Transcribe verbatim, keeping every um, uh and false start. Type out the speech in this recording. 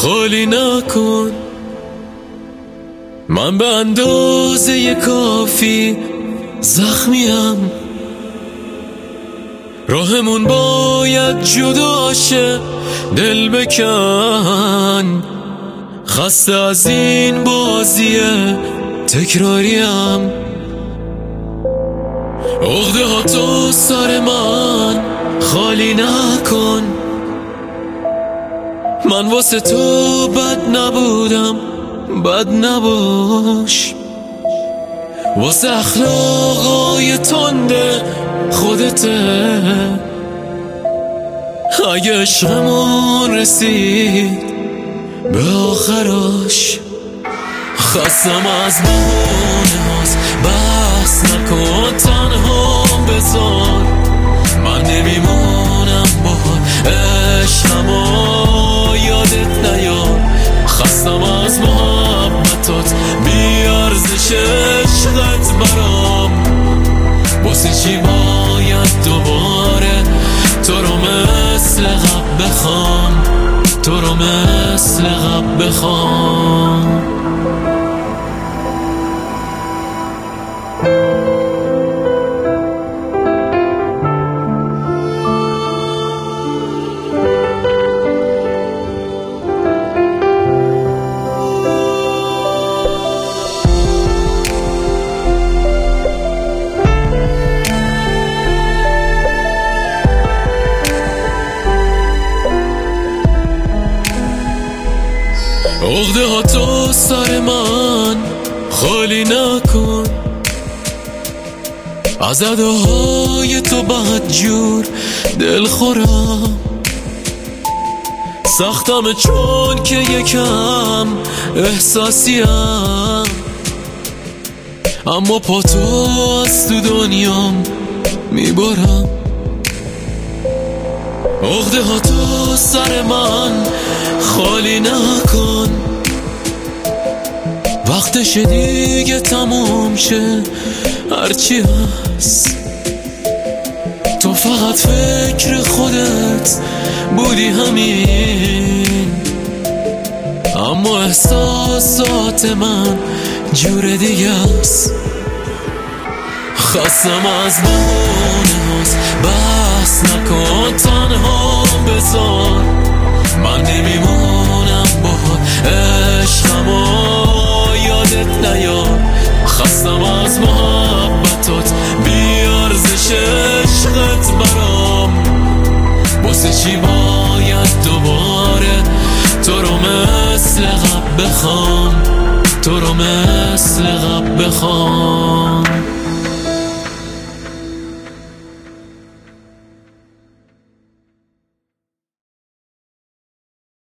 خالی نکن. من به اندازه کافی زخمیم، راهمون باید جدا شه، دل بکن. خسته از این بازی تکراریم، عقده ها تو سر من خالی نکن. من واسه تو بد نبودم، بد نباش. واسه اخلاقای تنده خودته. اگه عشقمون رسید به آخراش، خستم از بهونه هاست، بحث نکن تنها بذار. من نمیمونم باهات، عشقمو یادت نیار. خستم از محبتات، بی ارزش عشقت برام. واسه چی باید دوباره تو رو مثل قبل بخوام، تو رو مثل قبل بخوام. عقده ها تو سر من خالی نکن. از اداهای تو بدجور دل خورم. سختم چون که یکم احساسیم، اما پا تو از تو دنیام میبرم. عقده ها تو سر من خالی نکن. وقتش دیگه تموم شه، هرچی هست. تو فقط فکر خودت بودی همین، اما احساسات من جور دیگه است. خستم از بهونه هاست، بحث نکن تنها بذار. من نمیمونم باهات، عشقمو یادت نیار. خستم از محبتات، بی ارزش عشقت برام. واسه چی باید دوباره تو رو مثل قبل بخوام، تو رو مثل قبل بخوام.